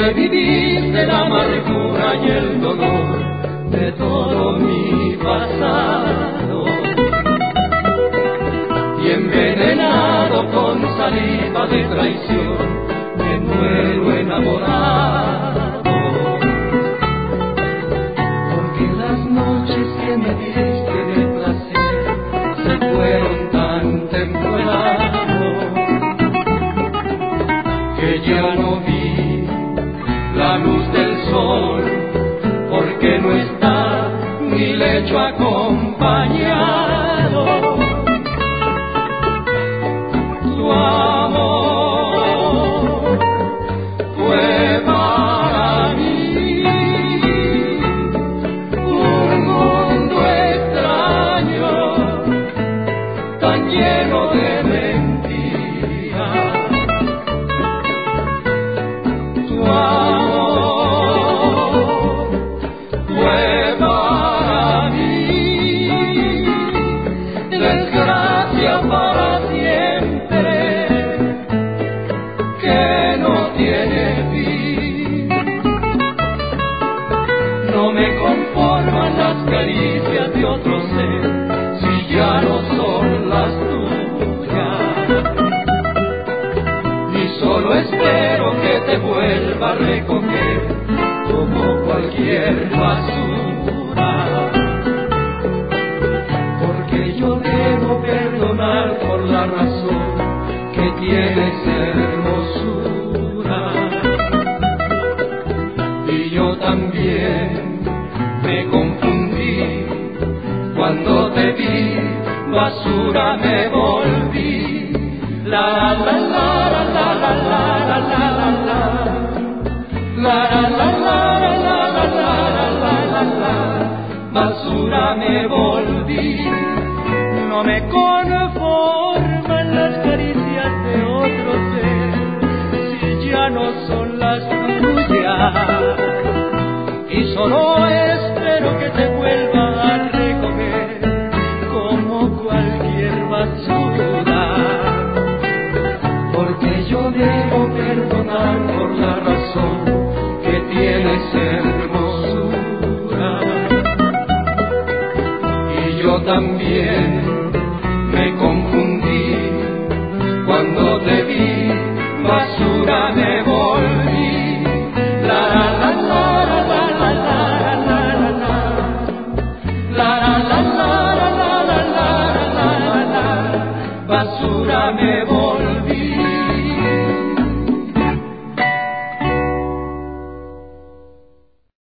reviviste la amargura y el dolor de todo mi pasado, y envenenado con saliva de traición me muero enamorado, porque las noches que me diste de placer se fueron tan temprano que ya no vi la luz del sol, porque no está mi lecho acompañado. Tu amor fue para mí un mundo extraño, tan lleno de mentiras. Tu amor fue para mí desgracia para siempre, que no tiene fin. No me conforman las caricias de otro ser si ya no son las tuyas, y solo espero que te vuelva a recoger como cualquier basura, porque yo debo perdonar por la razón que tienes hermosura, y yo también me confundí cuando te vi, basura me volví. La la la la la la la la la la la la la la, basura me volví. No me conforman las caricias de otro ser si ya no son las tuyas, y solo espero que te vuelva a recoger como cualquier basura, porque yo debo perdonar por la razón que tienes hermosura, y yo también me confundí cuando te vi,